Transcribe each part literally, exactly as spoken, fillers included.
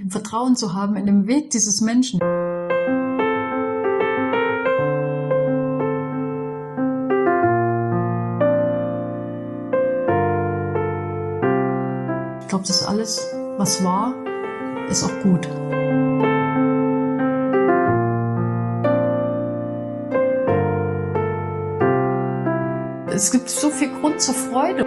Vertrauen zu haben in den Weg dieses Menschen. Ich glaube, das alles, was war, ist auch gut. Es gibt so viel Grund zur Freude.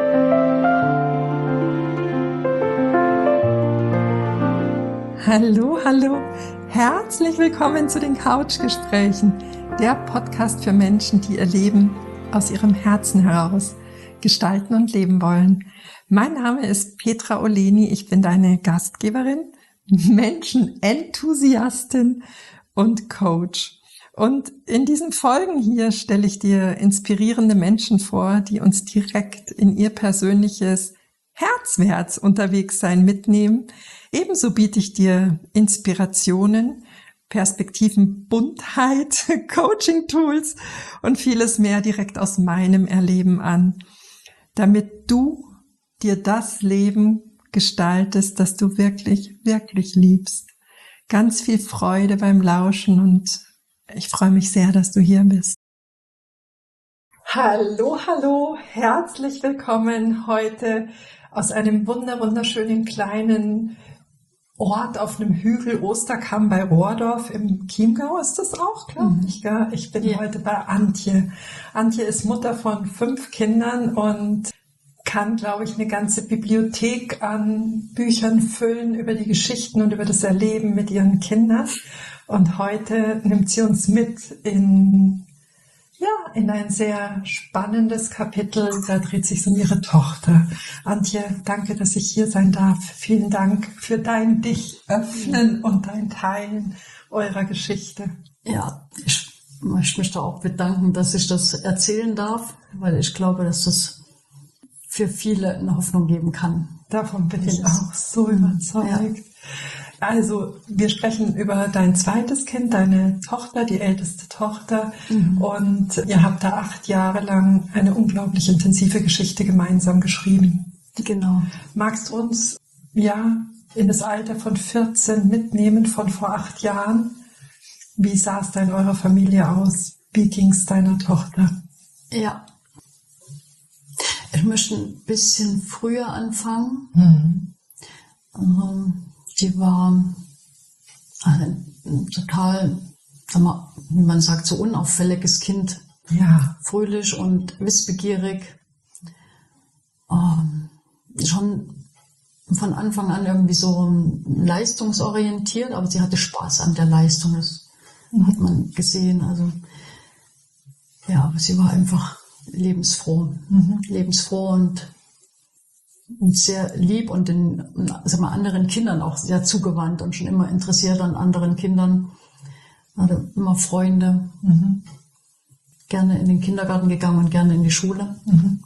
Hallo, hallo. Herzlich willkommen zu den Couchgesprächen, der Podcast für Menschen, die ihr Leben aus ihrem Herzen heraus gestalten und leben wollen. Mein Name ist Petra Oleni, ich bin deine Gastgeberin, Menschenenthusiastin und Coach. Und in diesen Folgen hier stelle ich dir inspirierende Menschen vor, die uns direkt in ihr persönliches Herzwärts unterwegs sein mitnehmen. Ebenso biete ich dir Inspirationen, Perspektiven, Buntheit, Coaching-Tools und vieles mehr direkt aus meinem Erleben an, damit du dir das Leben gestaltest, das du wirklich, wirklich liebst. Ganz viel Freude beim Lauschen und ich freue mich sehr, dass du hier bist. Hallo, hallo, herzlich willkommen heute aus einem wunder, wunderschönen kleinen Ort auf einem Hügel, Osterkamm bei Rohrdorf im Chiemgau ist das auch, glaube ich. Mhm. Ich bin ja. heute bei Antje. Antje ist Mutter von fünf Kindern und kann, glaube ich, eine ganze Bibliothek an Büchern füllen über die Geschichten und über das Erleben mit ihren Kindern. Und heute nimmt sie uns mit in, ja, in ein sehr spannendes Kapitel. Da dreht sich um ihre Tochter. Antje, danke, dass ich hier sein darf. Vielen Dank für dein Dich öffnen und dein Teilen eurer Geschichte. Ja, ich möchte mich da auch bedanken, dass ich das erzählen darf, weil ich glaube, dass das für viele eine Hoffnung geben kann. Davon bin ich auch so überzeugt. Ja. Also, wir sprechen über dein zweites Kind, deine Tochter, die älteste Tochter. Mhm. Und ihr habt da acht Jahre lang eine unglaublich intensive Geschichte gemeinsam geschrieben. Genau. Magst du uns, ja, in das Alter von vierzehn mitnehmen, von vor acht Jahren? Wie sah es da in eurer Familie aus? Wie ging es deiner Tochter? Ja. Ich möchte ein bisschen früher anfangen. Mhm. Ähm, die war ein total, sag mal, wie man sagt, so unauffälliges Kind. Ja. Fröhlich und wissbegierig. Ähm, schon von Anfang an irgendwie so leistungsorientiert, aber sie hatte Spaß an der Leistung. Das mhm. hat man gesehen. Also, ja, aber sie war einfach lebensfroh. Mhm. Lebensfroh und Und sehr lieb und den sag mal, anderen Kindern auch sehr zugewandt und schon immer interessiert an anderen Kindern. Hatte immer Freunde. Mhm. Gerne in den Kindergarten gegangen und gerne in die Schule. Mhm.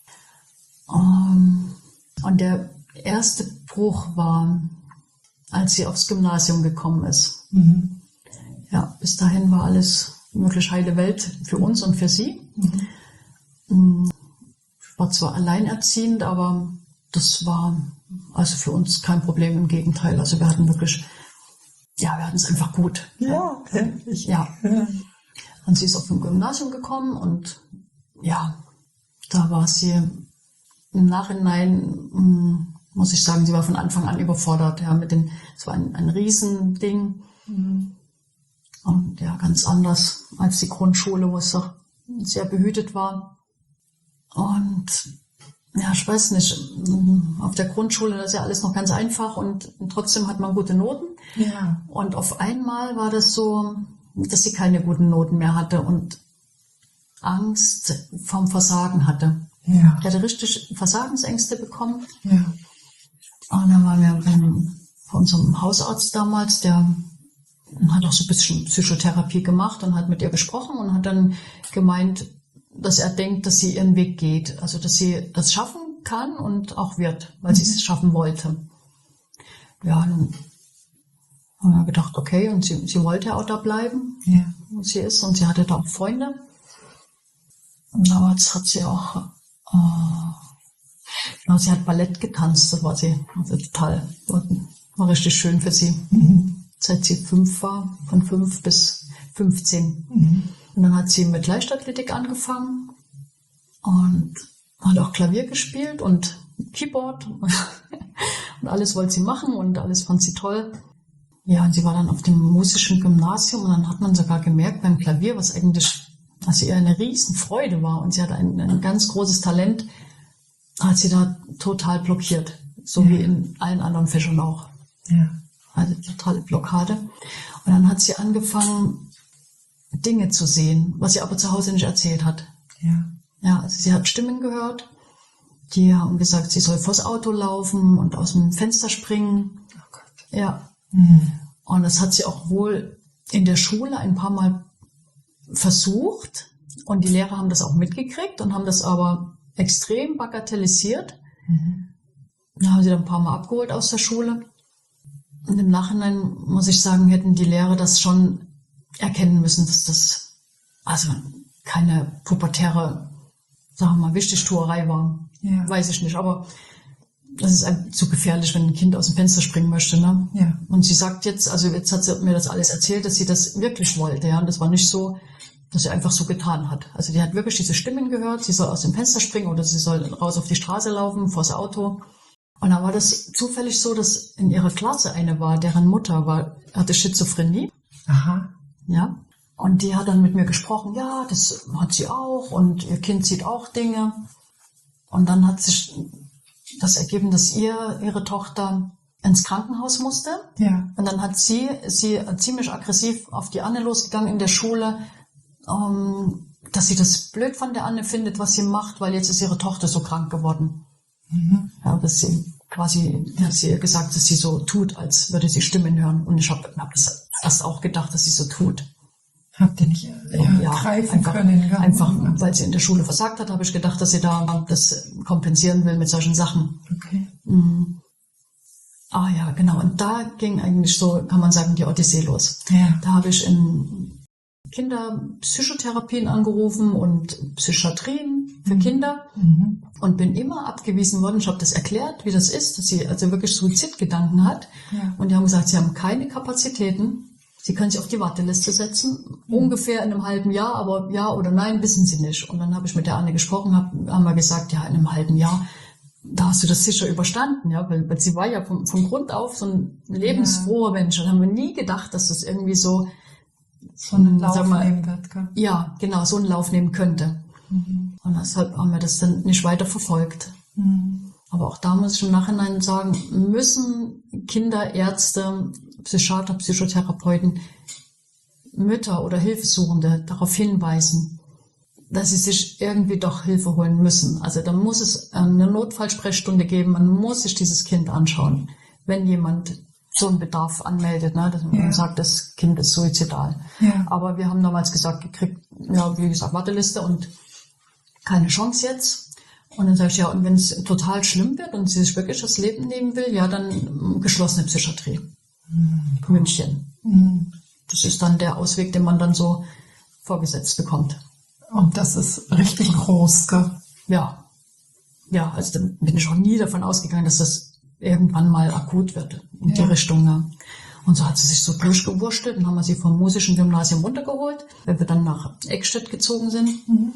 Um, und der erste Bruch war, als sie aufs Gymnasium gekommen ist. Mhm. Ja, bis dahin war alles wirklich heile Welt für uns und für sie. Mhm. Ich war zwar alleinerziehend, aber das war also für uns kein Problem, im Gegenteil. Also wir hatten wirklich, ja, wir hatten es einfach gut. Ja, ich, ja. Und sie ist auf dem Gymnasium gekommen und ja, da war sie im Nachhinein, muss ich sagen, sie war von Anfang an überfordert. Ja, mit den, es war ein, ein Riesending. Mhm. Und ja, ganz anders als die Grundschule, wo es doch sehr behütet war. Und ja, ich weiß nicht, auf der Grundschule, das ist ja alles noch ganz einfach und trotzdem hat man gute Noten. Ja. Und auf einmal war das so, dass sie keine guten Noten mehr hatte und Angst vom Versagen hatte. Ja. Sie hatte richtig Versagensängste bekommen. Ja. Und dann waren wir beim, bei unserem Hausarzt damals, der hat auch so ein bisschen Psychotherapie gemacht und hat mit ihr gesprochen und hat dann gemeint, dass er denkt, dass sie ihren Weg geht, also dass sie das schaffen kann und auch wird, weil mhm. sie es schaffen wollte. Ja, dann haben wir gedacht, okay, und sie, sie wollte auch da bleiben, ja. wo sie ist, und sie hatte da auch Freunde. Und damals hat sie auch, äh, genau, sie hat Ballett getanzt, das war sie also total War richtig schön für sie. Mhm. Seit sie fünf war, von fünf bis fünfzehn. Mhm. Und dann hat sie mit Leichtathletik angefangen und hat auch Klavier gespielt und Keyboard und alles wollte sie machen und alles fand sie toll. Ja, und sie war dann auf dem musischen Gymnasium und dann hat man sogar gemerkt beim Klavier, was eigentlich, also ihr eine Riesenfreude war und sie hatte ein, ein ganz großes Talent, hat sie da total blockiert, so ja. wie in allen anderen Fächern auch. Ja. Also totale Blockade. Und dann hat sie angefangen, Dinge zu sehen, was sie aber zu Hause nicht erzählt hat. Ja. Ja, also sie hat Stimmen gehört, die haben gesagt, sie soll vors Auto laufen und aus dem Fenster springen. Oh Gott. Ja. Mhm. Und das hat sie auch wohl in der Schule ein paar Mal versucht und die Lehrer haben das auch mitgekriegt und haben das aber extrem bagatellisiert. Mhm. Da haben sie dann ein paar Mal abgeholt aus der Schule. Und im Nachhinein, muss ich sagen, hätten die Lehrer das schon erkennen müssen, dass das also keine pubertäre, sagen wir mal, Wichtigtuerei war. Ja. Weiß ich nicht, aber das ist einem zu gefährlich, wenn ein Kind aus dem Fenster springen möchte. Ne? Ja. Und sie sagt jetzt, also jetzt hat sie mir das alles erzählt, dass sie das wirklich wollte. Ja? Und das war nicht so, dass sie einfach so getan hat. Also die hat wirklich diese Stimmen gehört, sie soll aus dem Fenster springen oder sie soll raus auf die Straße laufen, vors Auto. Und dann war das zufällig so, dass in ihrer Klasse eine war, deren Mutter war, hatte Schizophrenie. Aha. Ja. Und die hat dann mit mir gesprochen, ja, das hat sie auch und ihr Kind sieht auch Dinge. Und dann hat sich das ergeben, dass ihr, ihre Tochter ins Krankenhaus musste. Ja. Und dann hat sie, sie ziemlich aggressiv auf die Anne losgegangen in der Schule, ähm, dass sie das blöd von der Anne findet, was sie macht, weil jetzt ist ihre Tochter so krank geworden. Mhm. Ja, dass sie quasi, hat sie ihr gesagt, dass sie so tut, als würde sie Stimmen hören. Und ich habe hab das erst auch gedacht, dass sie so tut. Habt ihr nicht ja, ja, greifen einfach, können? Ja. Einfach, weil sie in der Schule versagt hat, habe ich gedacht, dass sie da das kompensieren will mit solchen Sachen. Okay. Mhm. Ah ja, genau. Und da ging eigentlich so, kann man sagen, die Odyssee los. Ja. Da habe ich in Kinderpsychotherapien angerufen und Psychiatrien für Kinder Mhm. und bin immer abgewiesen worden. Ich habe das erklärt, wie das ist, dass sie also wirklich Suizidgedanken hat. Ja. Und die haben gesagt, sie haben keine Kapazitäten. Sie können sich auf die Warteliste setzen, Mhm. ungefähr in einem halben Jahr, aber ja oder nein, wissen sie nicht. Und dann habe ich mit der Anne gesprochen, hab, haben wir gesagt, ja, in einem halben Jahr, da hast du das sicher überstanden, ja, weil, weil sie war ja vom, vom Grund auf so ein lebensfroher Mensch. Und haben wir nie gedacht, dass das irgendwie so, so einen Sag Lauf mal, nehmen wird. Gell? ja, genau, so einen Lauf nehmen könnte. Mhm. Und deshalb haben wir das dann nicht weiter verfolgt. Mhm. Aber auch da muss ich im Nachhinein sagen, müssen Kinder, Ärzte, Psychiater, Psychotherapeuten, Mütter oder Hilfesuchende darauf hinweisen, dass sie sich irgendwie doch Hilfe holen müssen. Also da muss es eine Notfallsprechstunde geben, man muss sich dieses Kind anschauen, wenn jemand so einen Bedarf anmeldet, ne, dass man Ja. sagt, das Kind ist suizidal. Ja. Aber wir haben damals gesagt, gekriegt, ja, wie gesagt, Warteliste und keine Chance jetzt. Und dann sage ich, ja, und wenn es total schlimm wird und sie sich wirklich das Leben nehmen will, ja, dann geschlossene Psychiatrie. Mhm. München. Mhm. Das ist dann der Ausweg, den man dann so vorgesetzt bekommt. Und das ist richtig groß, gell? Ja. Ja, also dann bin ich auch nie davon ausgegangen, dass das irgendwann mal akut wird in Ja. die Richtung. Ja. Und so hat sie sich so durchgewurschtelt. Dann haben wir sie vom musischen Gymnasium runtergeholt, weil wir dann nach Eckstedt gezogen sind. Mhm.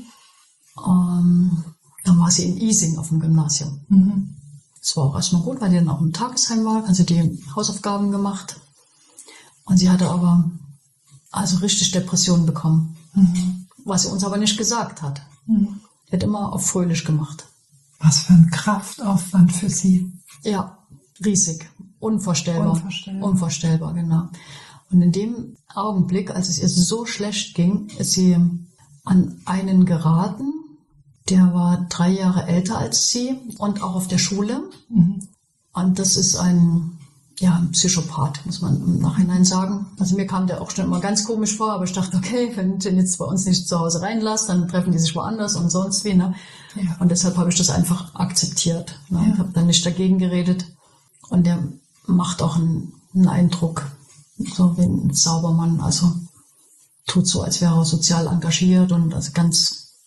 Ähm, dann war sie in Ising auf dem Gymnasium. Mhm. Das war auch erstmal gut, weil die dann auch im Tagesheim war. Also die Hausaufgaben gemacht. Und sie hatte aber also richtig Depressionen bekommen. Mhm. Was sie uns aber nicht gesagt hat. Mhm. Sie hat immer auf fröhlich gemacht. Was für ein Kraftaufwand für sie. Ja, riesig. Unvorstellbar. Unvorstellbar. Unvorstellbar, genau. Und in dem Augenblick, als es ihr so schlecht ging, ist sie an einen geraten, der war drei Jahre älter als sie und auch auf der Schule. Mhm. Und das ist ein, ja, ein Psychopath, muss man im Nachhinein sagen. Also mir kam der auch schon immer ganz komisch vor, aber ich dachte, okay, wenn ich den jetzt bei uns nicht zu Hause reinlasse, dann treffen die sich woanders und sonst wie. Ne? Ja. Und deshalb habe ich das einfach akzeptiert. Ne? Ja. Ich habe dann nicht dagegen geredet. Und der macht auch einen, einen Eindruck, so wie ein Saubermann. Also tut so, als wäre er sozial engagiert und also ganz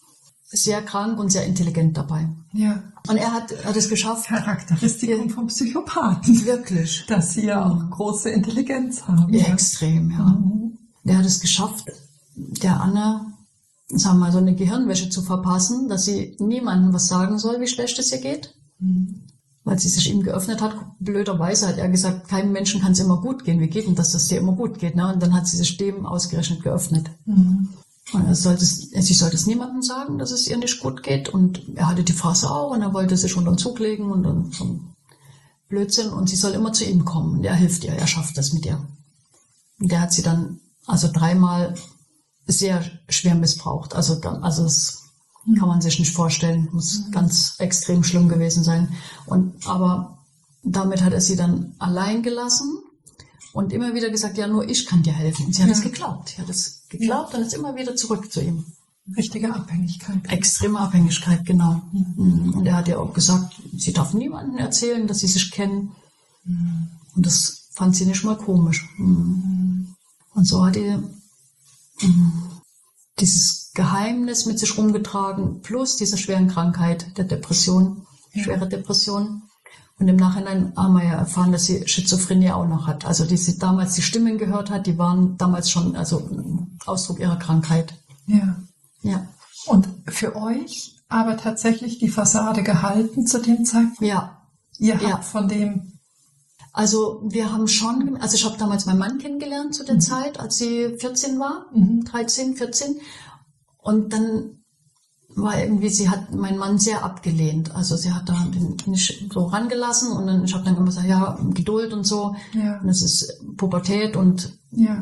sehr krank und sehr intelligent dabei. Ja. Und er hat, hat es geschafft. Charakteristikum ja. vom Psychopathen. Wirklich. Dass sie ja auch große Intelligenz haben. Ja, Ja. extrem, ja. Mhm. Der hat es geschafft, der Anna, sagen wir mal, so eine Gehirnwäsche zu verpassen, dass sie niemandem was sagen soll, wie schlecht es ihr geht. Mhm. Weil sie sich ihm geöffnet hat. Blöderweise hat er gesagt, keinem Menschen kann es immer gut gehen. Wie geht denn das, dass es dir immer gut geht? Ne? Und dann hat sie sich dem ausgerechnet geöffnet. Mhm. Und er sollte es, sie sollte es niemandem sagen, dass es ihr nicht gut geht. Und er hatte die Phase auch und er wollte sich unter den Zug legen und dann so ein Blödsinn. Und sie soll immer zu ihm kommen. Und er hilft ihr, er schafft das mit ihr. Und der hat sie dann also dreimal sehr schwer missbraucht. Also, dann, also das kann man sich nicht vorstellen. Muss mhm. ganz extrem schlimm gewesen sein. Und, aber damit hat er sie dann allein gelassen und immer wieder gesagt, ja, nur ich kann dir helfen. Und sie hat es ja. geglaubt. Sie hat es geglaubt ja. und ist immer wieder zurück zu ihm. Richtige Abhängigkeit. Extreme Abhängigkeit, genau. Mhm. Und er hat ihr auch gesagt, sie darf niemandem erzählen, dass sie sich kennen. Mhm. Und das fand sie nicht mal komisch. Mhm. Und so hat er mhm. dieses Geheimnis mit sich rumgetragen, plus diese schweren Krankheit der Depression, ja. schwere Depression. Und im Nachhinein haben wir ja erfahren, dass sie Schizophrenie auch noch hat. Also die sie damals die Stimmen gehört hat, die waren damals schon also Ausdruck ihrer Krankheit. Ja. Ja. Und für euch aber tatsächlich die Fassade gehalten zu dem Zeitpunkt? Ja. Ihr habt ja. von dem... Also wir haben schon, also ich habe damals meinen Mann kennengelernt zu der mhm. Zeit, als sie vierzehn war, mhm. dreizehn, vierzehn. Und dann war irgendwie, sie hat meinen Mann sehr abgelehnt. Also sie hat da den nicht so rangelassen und dann, ich habe dann immer gesagt, ja, Geduld und so. Ja. Und es ist Pubertät und ja.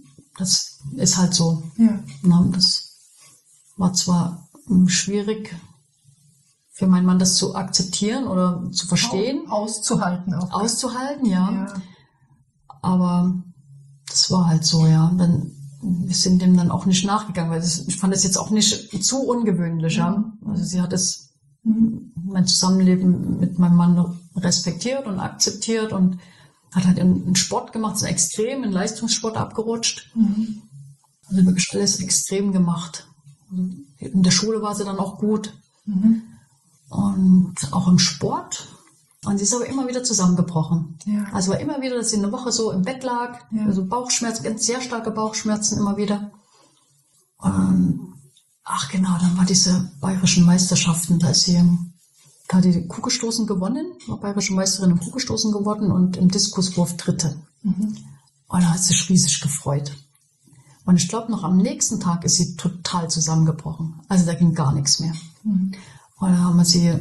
das ist halt so. Ja. Na, das war zwar schwierig für meinen Mann, das zu akzeptieren oder zu verstehen. Auszuhalten auch. Auszuhalten, ja. ja. Aber das war halt so, ja. Dann, wir sind dem dann auch nicht nachgegangen, weil das, ich fand das jetzt auch nicht zu ungewöhnlich, ja. Mhm. Also sie hat es, mhm. mein Zusammenleben mit meinem Mann respektiert und akzeptiert und hat halt einen Sport gemacht, so extrem in Leistungssport abgerutscht. Mhm. Also wirklich alles extrem gemacht. In der Schule war sie dann auch gut. Mhm. Und auch im Sport. Und sie ist aber immer wieder zusammengebrochen. Ja. Also war immer wieder, dass sie eine Woche so im Bett lag, ja. also Bauchschmerzen, ganz sehr starke Bauchschmerzen immer wieder. Und ach genau, dann war diese bayerischen Meisterschaften, da ist sie, da hat die Kugelstoßen gewonnen, war bayerische Meisterin im Kugelstoßen geworden und im Diskuswurf Dritte. Mhm. Und da hat sie sich riesig gefreut. Und ich glaube, noch am nächsten Tag ist sie total zusammengebrochen. Also da ging gar nichts mehr. Mhm. Und da haben wir sie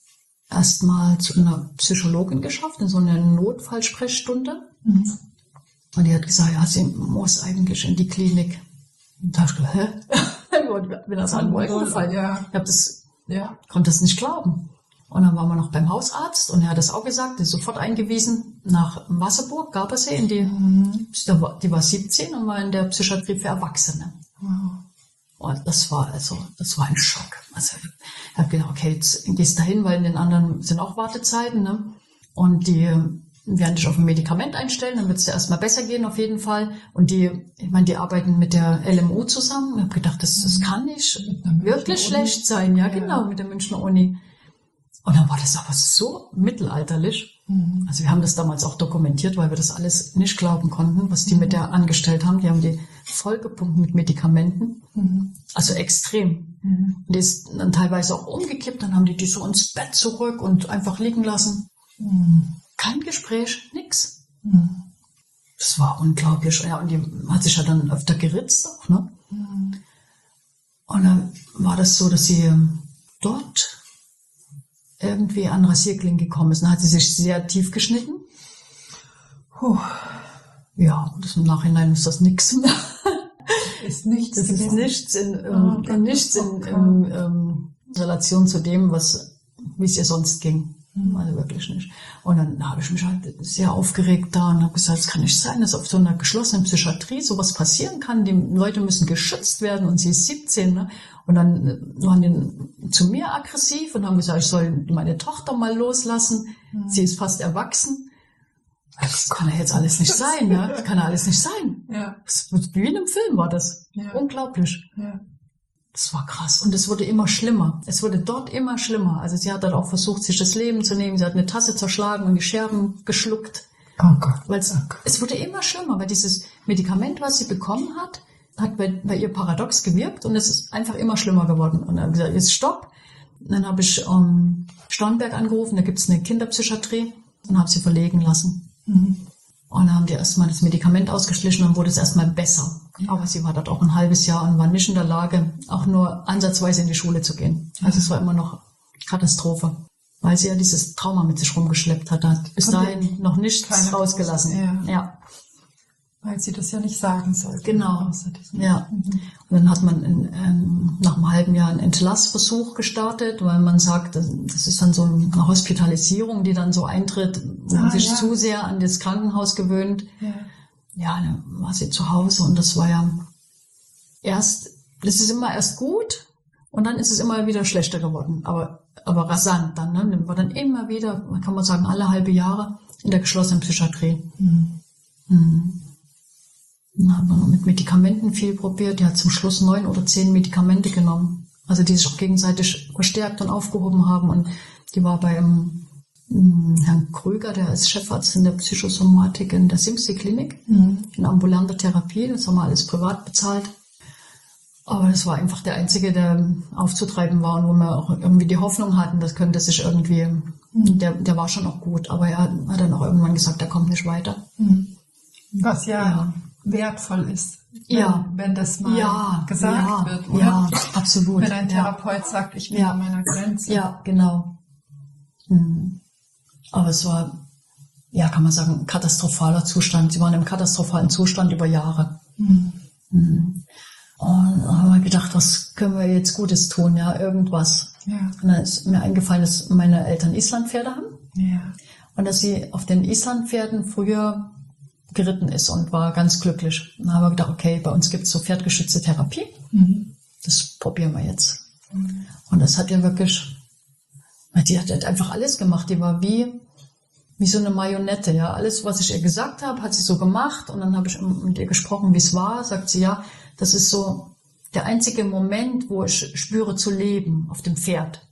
erstmal zu einer Psychologin geschafft, in so eine Notfallsprechstunde. Mhm. Und die hat gesagt, ja, sie muss eigentlich in die Klinik. Und da habe ich gedacht, hä? Ich bin aus allen Wolken gefallen. Ja. Ich hab das, ja. konnte das nicht glauben. Und dann waren wir noch beim Hausarzt und er hat das auch gesagt, die ist sofort eingewiesen nach Wasserburg, Gardasee, in die, mhm. die war siebzehn und war in der Psychiatrie für Erwachsene. Mhm. Und das war also, das war ein Schock. Also ich habe gedacht, okay, jetzt gehst du dahin, weil in den anderen sind auch Wartezeiten, ne? Und die werden dich auf ein Medikament einstellen, dann wird es dir erstmal besser gehen auf jeden Fall. Und die, ich meine, die arbeiten mit der L M U zusammen. Ich habe gedacht, das, das kann nicht wirklich schlecht sein, ja, ja, genau, mit der Münchner Uni. Und dann war das aber so mittelalterlich. Mhm. Also wir haben das damals auch dokumentiert, weil wir das alles nicht glauben konnten, was die mhm. mit der angestellt haben. Die haben die vollgepumpt mit Medikamenten. Mhm. Also extrem. Mhm. Und die ist dann teilweise auch umgekippt. Dann haben die die so ins Bett zurück und einfach liegen lassen. Mhm. Kein Gespräch, nix. Mhm. Das war unglaublich. Ja, und die hat sich ja dann öfter geritzt auch, ne? Mhm. Und dann war das so, dass sie dort irgendwie an Rasierklingen gekommen ist. Dann hat sie sich sehr tief geschnitten. Puh. Ja, das im Nachhinein ist das nichts. Ist nichts. Das ist nichts in, ähm, oh, nichts in, in ähm, Relation zu dem, was, wie es ihr sonst ging. Mhm. Also wirklich nicht. Und dann habe ich mich halt sehr aufgeregt da und habe gesagt, es kann nicht sein, dass auf so einer geschlossenen Psychiatrie sowas passieren kann. Die Leute müssen geschützt werden und sie ist siebzehn. Ne? Und dann waren die zu mir aggressiv und haben gesagt, ich soll meine Tochter mal loslassen. Mhm. Sie ist fast erwachsen. Das kann ja jetzt alles nicht sein, ne? Das kann ja alles nicht sein. Ja. Das, wie in einem Film war das. Ja. Unglaublich. Ja. Das war krass. Und es wurde immer schlimmer. Es wurde dort immer schlimmer. Also sie hat dann auch versucht, sich das Leben zu nehmen. Sie hat eine Tasse zerschlagen und die Scherben geschluckt. Oh Gott. Weil es, oh Gott. es wurde immer schlimmer, weil dieses Medikament, was sie bekommen hat, hat bei, bei ihr paradox gewirkt und es ist einfach immer schlimmer geworden. Und dann habe ich gesagt, jetzt stopp. Und dann habe ich ähm, Starnberg angerufen, da gibt es eine Kinderpsychiatrie und habe sie verlegen lassen. Mhm. Und dann haben die erstmal das Medikament ausgeschlichen und wurde es erstmal besser. Ja. Aber sie war dort auch ein halbes Jahr und war nicht in der Lage, auch nur ansatzweise in die Schule zu gehen. Also ja. Es war immer noch Katastrophe, weil sie ja dieses Trauma mit sich rumgeschleppt hat. Hat bis dahin noch nichts rausgelassen. Ja. ja. Weil sie das ja nicht sagen sollte. Genau. Ja. Mhm. Und dann hat man in, ähm, nach einem halben Jahr einen Entlassversuch gestartet, weil man sagt, das, das ist dann so eine Hospitalisierung, die dann so eintritt, wo ah, man sich ja. zu sehr an das Krankenhaus gewöhnt. Ja. Ja, dann war sie zu Hause und das war ja erst, das ist immer erst gut und dann ist es immer wieder schlechter geworden. Aber, aber rasant dann, ne? Dann war dann immer wieder, kann man sagen, alle halbe Jahre in der geschlossenen Psychiatrie. Mhm. Mhm. Dann hat man mit Medikamenten viel probiert. Die hat zum Schluss neun oder zehn Medikamente genommen. Also die sich auch gegenseitig verstärkt und aufgehoben haben. Und die war bei ähm, Herrn Krüger, der ist Chefarzt in der Psychosomatik in der Simsee-Klinik, mhm. in ambulanter Therapie. Das haben wir alles privat bezahlt. Aber das war einfach der Einzige, der aufzutreiben war und wo wir auch irgendwie die Hoffnung hatten, das könnte sich irgendwie, mhm. der, der war schon auch gut. Aber er hat dann auch irgendwann gesagt, er kommt nicht weiter. Mhm. Was ja... ja. wertvoll ist, wenn, ja. wenn das mal ja, gesagt ja, wird, oder? Ja, absolut. Wenn ein Therapeut ja. sagt, ich bin ja. an meiner Grenze. Ja, genau. Mhm. Aber es war, ja, kann man sagen, ein katastrophaler Zustand. Sie waren im katastrophalen Zustand über Jahre. Mhm. Mhm. Und da haben wir gedacht, was können wir jetzt Gutes tun? Ja, irgendwas. Ja. Und dann ist mir eingefallen, dass meine Eltern Islandpferde haben. Ja. Und dass sie auf den Islandpferden früher geritten ist und war ganz glücklich. Dann haben wir gedacht, okay, bei uns gibt es so pferdgeschützte Therapie. Mhm. Das probieren wir jetzt. Mhm. Und das hat ja wirklich, die hat halt einfach alles gemacht. Die war wie, wie so eine Marionette. Ja, alles, was ich ihr gesagt habe, hat sie so gemacht. Und dann habe ich mit ihr gesprochen, wie es war. Sagt sie, ja, das ist so der einzige Moment, wo ich spüre zu leben auf dem Pferd.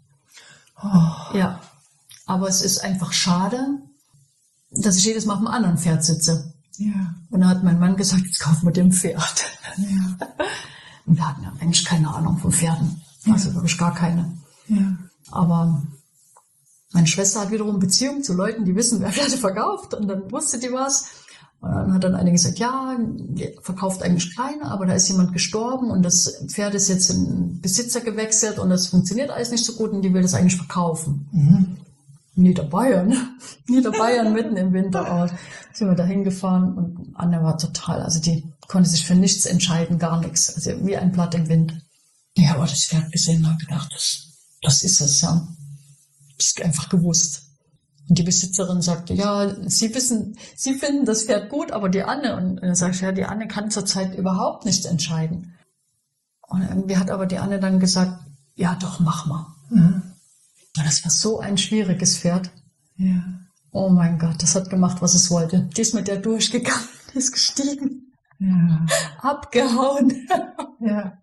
Oh. Ja, aber es ist einfach schade, dass ich jedes Mal auf einem anderen Pferd sitze. Ja. Und dann hat mein Mann gesagt, jetzt kaufen wir dir ein Pferd. Ja. Und wir hatten ja eigentlich keine Ahnung von Pferden. Also ja. wirklich gar keine. Ja. Aber meine Schwester hat wiederum Beziehungen zu Leuten, die wissen, wer Pferde verkauft. Und dann wusste die was. Und dann hat dann eine gesagt, ja, die verkauft eigentlich keine, aber da ist jemand gestorben und das Pferd ist jetzt in Besitzer gewechselt und das funktioniert alles nicht so gut und die will das eigentlich verkaufen. Mhm. Niederbayern, Niederbayern mitten im Winter aus. Sind wir da hingefahren und Anne war total, also die konnte sich für nichts entscheiden, gar nichts. Also wie ein Blatt im Wind. Ja, aber das Pferd gesehen habe gedacht, das, das ist es, ja. Das ist einfach gewusst. Und die Besitzerin sagte, ja, Sie wissen, Sie finden das Pferd gut, aber die Anne, und dann sage ich, ja, die Anne kann zurzeit überhaupt nichts entscheiden. Und irgendwie hat aber die Anne dann gesagt, ja, doch, mach mal. Mhm. Das war so ein schwieriges Pferd. Ja. Oh mein Gott, das hat gemacht, was es wollte. Die ist mit der durchgegangen, die ist gestiegen, ja. abgehauen. Ja.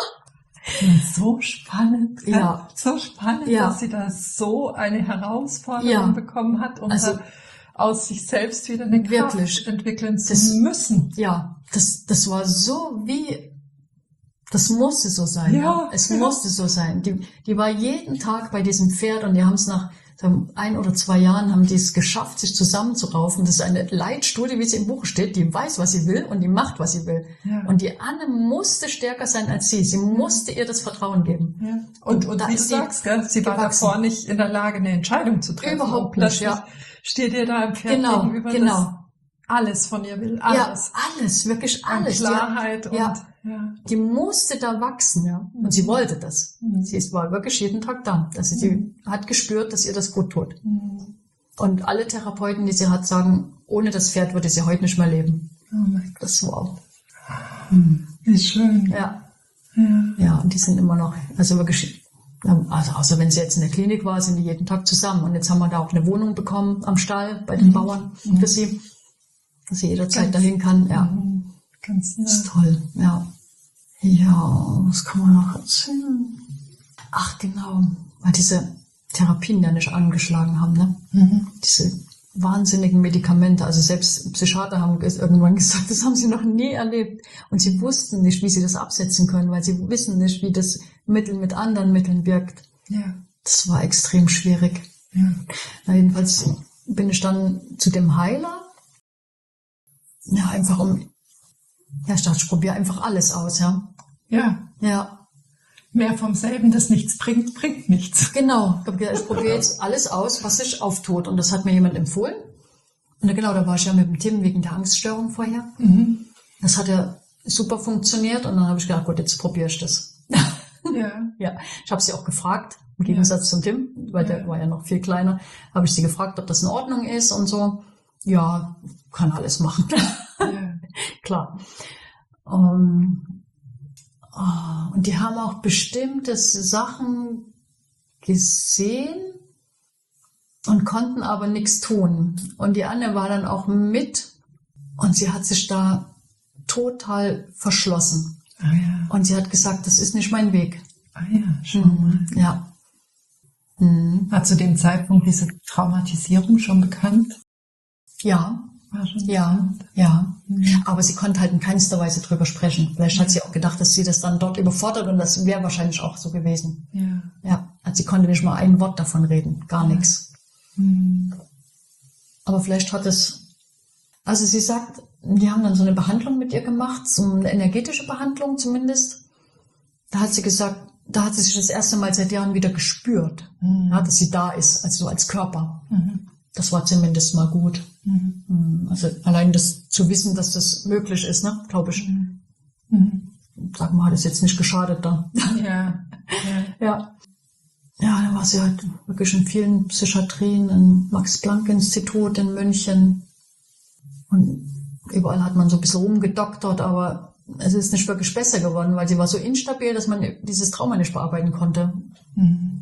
Und so spannend, ja. so spannend, ja. dass sie da so eine Herausforderung ja. bekommen hat, um also, aus sich selbst wieder eine Kraft wirklich. entwickeln zu das, müssen. Ja, das, das war so wie... Das musste so sein. Ja, ja. Es ja. musste so sein. Die, die war jeden Tag bei diesem Pferd und die haben es nach so ein oder zwei Jahren haben die es geschafft, sich zusammenzuraufen. Das ist eine Leitstudie, wie es im Buch steht. Die weiß, was sie will und die macht, was sie will. Ja. Und die Anne musste stärker sein als sie. Sie musste ihr das Vertrauen geben. Ja. Und, und, und wie du sagst, gell, sie war davor nicht in der Lage, eine Entscheidung zu treffen. Überhaupt nicht, ja. Steht ihr da im Pferd genau, gegenüber, genau. das alles von ihr will. Alles. Ja, alles, wirklich alles. Und Klarheit ja. und... Ja. Die musste da wachsen, ja. Und mhm. sie wollte das. Mhm. Sie ist, war wirklich jeden Tag da. Also sie mhm. hat gespürt, dass ihr das gut tut. Mhm. Und alle Therapeuten, die sie hat, sagen, ohne das Pferd würde sie heute nicht mehr leben. Oh mein Gott. Das wow. Mhm. Wie schön. Ja. ja. Ja, und die sind immer noch, also wirklich, also außer wenn sie jetzt in der Klinik war, sind die jeden Tag zusammen. Und jetzt haben wir da auch eine Wohnung bekommen am Stall bei den mhm. Bauern mhm. für sie, dass sie jederzeit Ganz dahin kann. Ja. Mhm. Ganz nah. Das ist toll, ja. Ja, was kann man noch erzählen? Ach genau, weil diese Therapien ja nicht angeschlagen haben, ne? Mhm. Diese wahnsinnigen Medikamente, also selbst Psychiater haben irgendwann gesagt, das haben sie noch nie erlebt. Und sie wussten nicht, wie sie das absetzen können, weil sie wissen nicht, wie das Mittel mit anderen Mitteln wirkt. Ja. Das war extrem schwierig. Ja. Na, jedenfalls bin ich dann zu dem Heiler. Ja, einfach um, ja, ich dachte, ich probiere einfach alles aus, ja. Ja. Ja. Mehr vom selben, das nichts bringt, bringt nichts. Genau, ich probiere jetzt alles aus, was sich auftut. Und das hat mir jemand empfohlen. Und genau, da war ich ja mit dem Tim wegen der Angststörung vorher. Mhm. Das hat ja super funktioniert. Und dann habe ich gedacht, gut, jetzt probiere ich das. Ja. Ja. Ich habe sie auch gefragt, im Gegensatz ja. zum Tim, weil ja. der war ja noch viel kleiner, habe ich sie gefragt, ob das in Ordnung ist und so. Ja, kann alles machen. Ja. Klar. Um, Oh, und die haben auch bestimmte Sachen gesehen und konnten aber nichts tun. Und die Anne war dann auch mit und sie hat sich da total verschlossen. Ah, ja. Und sie hat gesagt, das ist nicht mein Weg. Ah ja, schon mal. Ja. Mhm. War zu dem Zeitpunkt diese Traumatisierung schon bekannt? Ja. Ja, ja. Mhm. Aber sie konnte halt in keinster Weise drüber sprechen. Vielleicht hat sie auch gedacht, dass sie das dann dort überfordert und das wäre wahrscheinlich auch so gewesen. Ja. Ja. Also sie konnte nicht mal ein Wort davon reden. Gar ja. nichts. Mhm. Aber vielleicht hat es, also sie sagt, die haben dann so eine Behandlung mit ihr gemacht, so eine energetische Behandlung zumindest. Da hat sie gesagt, da hat sie sich das erste Mal seit Jahren wieder gespürt, mhm. ja, dass sie da ist, also so als Körper. Mhm. Das war zumindest mal gut. Mhm. Also allein das zu wissen, dass das möglich ist, ne, glaube ich. Mhm. Sag mal, hat es jetzt nicht geschadet da. Ja. Ja. Ja. Ja, dann war sie halt wirklich in vielen Psychiatrien, im Max-Planck-Institut in München. Und überall hat man so ein bisschen rumgedoktert, aber es ist nicht wirklich besser geworden, weil sie war so instabil, dass man dieses Trauma nicht bearbeiten konnte. Mhm.